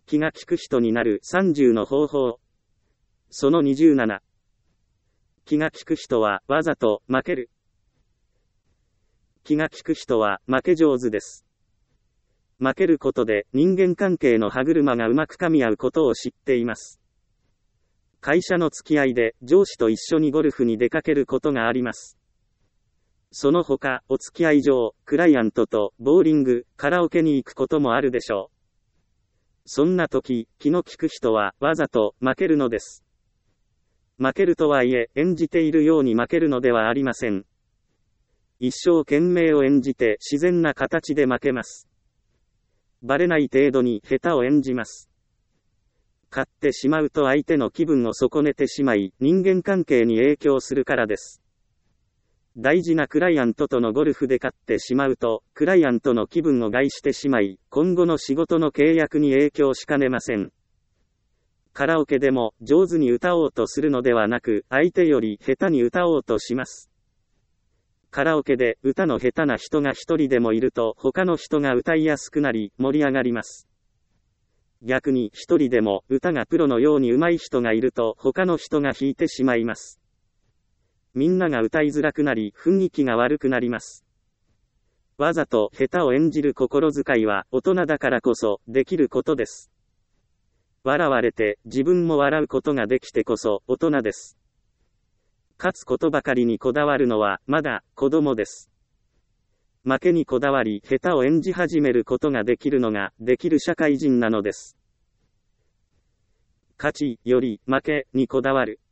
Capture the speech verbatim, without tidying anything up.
気が利く人になるさんじゅうの方法。そのにじゅうなな。気が利く人はわざと負ける。気が利く人は負け上手です。負けることで人間関係の歯車がうまく噛み合うことを知っています。会社の付き合いで上司と一緒にゴルフに出かけることがあります。その他、お付き合い上、クライアントとボーリング、カラオケに行くこともあるでしょう。そんな時、気の利く人はわざと負けるのです。負けるとはいえ、演じているように負けるのではありません。一生懸命を演じて自然な形で負けます。バレない程度に下手を演じます。勝ってしまうと相手の気分を損ねてしまい、人間関係に影響するからです。大事なクライアントとのゴルフで勝ってしまうと、クライアントの気分を害してしまい、今後の仕事の契約に影響しかねません。カラオケでも上手に歌おうとするのではなく、相手より下手に歌おうとします。カラオケで歌の下手な人が一人でもいると、他の人が歌いやすくなり、盛り上がります。逆に一人でも歌がプロのように上手い人がいると、他の人が弾いてしまいます。みんなが歌いづらくなり、雰囲気が悪くなります。わざと下手を演じる心遣いは、大人だからこそできることです。笑われて自分も笑うことができてこそ大人です。勝つことばかりにこだわるのはまだ子供です。負けにこだわり下手を演じ始めることができるのができる社会人なのです。勝ちより負けにこだわる。